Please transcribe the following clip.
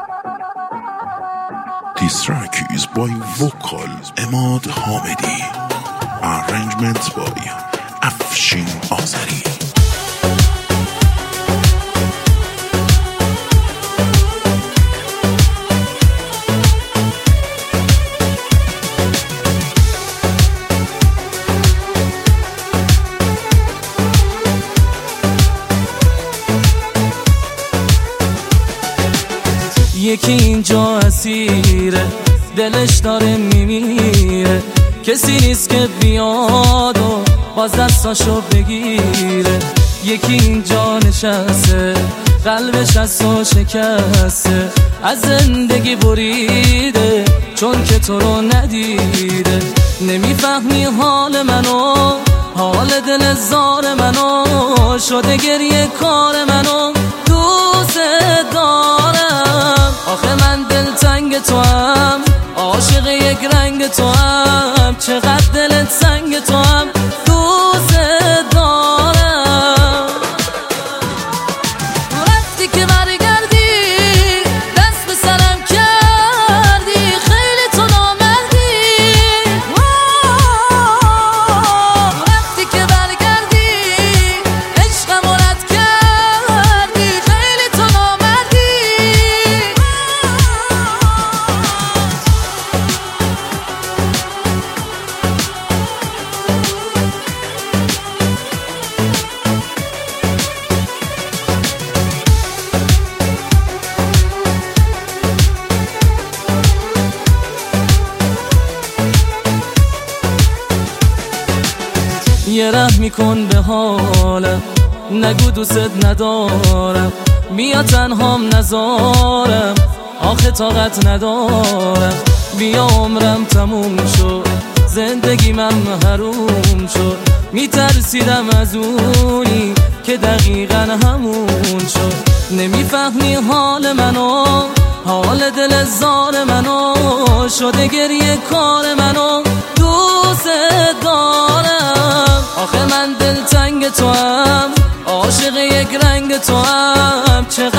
This track is by vocal Emad Hamedi. Arrangement by Afshin Azari. یکی اینجا اسیره دلش داره میمیره، کسی نیست که بیاد و باز دستاشو بگیره. یکی اینجا نشسته قلبش از تو شکسته، از زندگی بریده چون که تو رو ندیده. نمیفهمی حال منو، حال دل زار منو، شده گریه کار منو، دوست دارم. آخه من دلتنگ تو هم، عاشق یک رنگ تو هم، چقدر دلت سنگ تو هم، دوست دارم. رفتی که برگردی دست به سرم کردی، خیلی تو نامردی. رفتی که برگردی عشقم رد کردی، خیلی تو نامردی. یه رحمی کن به حالم، نگو دوست ندارم، بیا تنهام نذارم، آخه طاقت ندارم. بیا عمرم تموم شد، زندگی من حروم شد، میترسیدم از اونی که دقیقا همون شد. نمیفهمی حال منو، حال دل زار منو، شده گریه کار منو، دوست دارم. آخه من دلتنگ تو هم، عاشق یک رنگ تو هم، چقدر